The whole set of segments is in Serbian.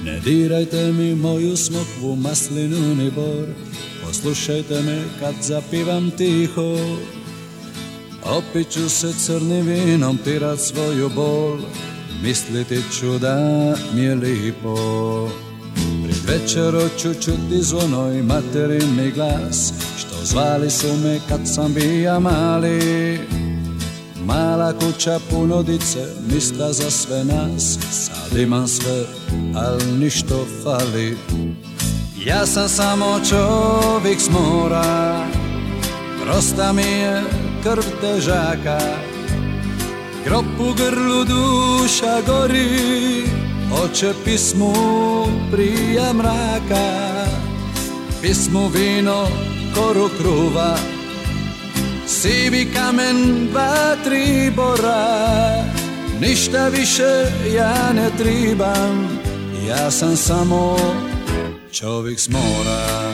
Ne dirajte mi moju smokvu, maslinu ni bor, poslušajte me kad zapivam tiho. Opit ću se crnim vinom pirat svoju bol, misliti ću da mi je lipo. Pred večer ću čuti zvono i materin glas, što zvali su me kad sam bija mali. Mala kuća puno dice, mista za sve nas, sad imam sve, al ništo fali. Ja sam samo čovjek s mora, prosta mi je krv težaka, grob u grlu duša gori, hoće pismu prija mraka. Pismu vino, koru kruva, sivi kamen, 2-3 bora, ništa više ja ne tribam, ja sam samo čovjek s mora.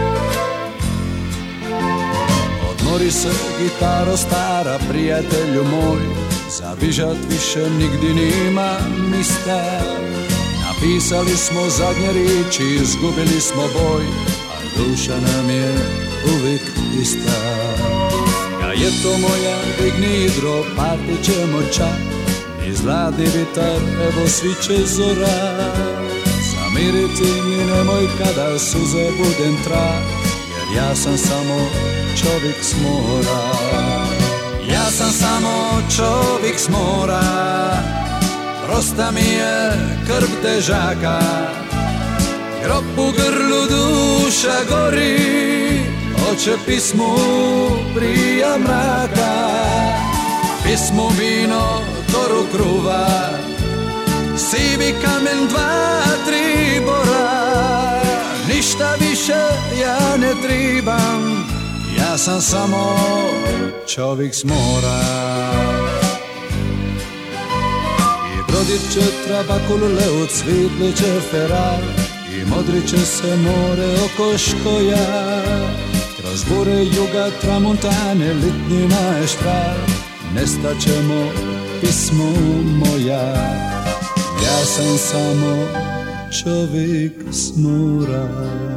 Odmori se gitaro stara, prijatelju moj, za vižat više nigdje nima mista. Napisali smo zadnje riječi, izgubili smo boj, a duša nam je uvijek ista. Ja je to moja, digni hidro, partit ćemo čak, niz hladni vitar, evo sviće zora. Zamiriti mi nemoj kada suze budem trak, jer ja sam samo čovjek s mora. Ja sam samo čovjek s mora, prosta mi je krv težaka, grob u grlu duša gori, hoće pismu prija mraka. Pismu vino, koru kruva, sivi kamen, 2-3 bora, ništa više ja ne tribam, ja sam samo čovjek s mora. I brodit će trabakul leut, svitli će ferar, i modrit će se more oko škoja. Kroz bure juga tramuntane, litni maestral, nestat ćemo pismo moja. Ja sam samo čovjek s mora.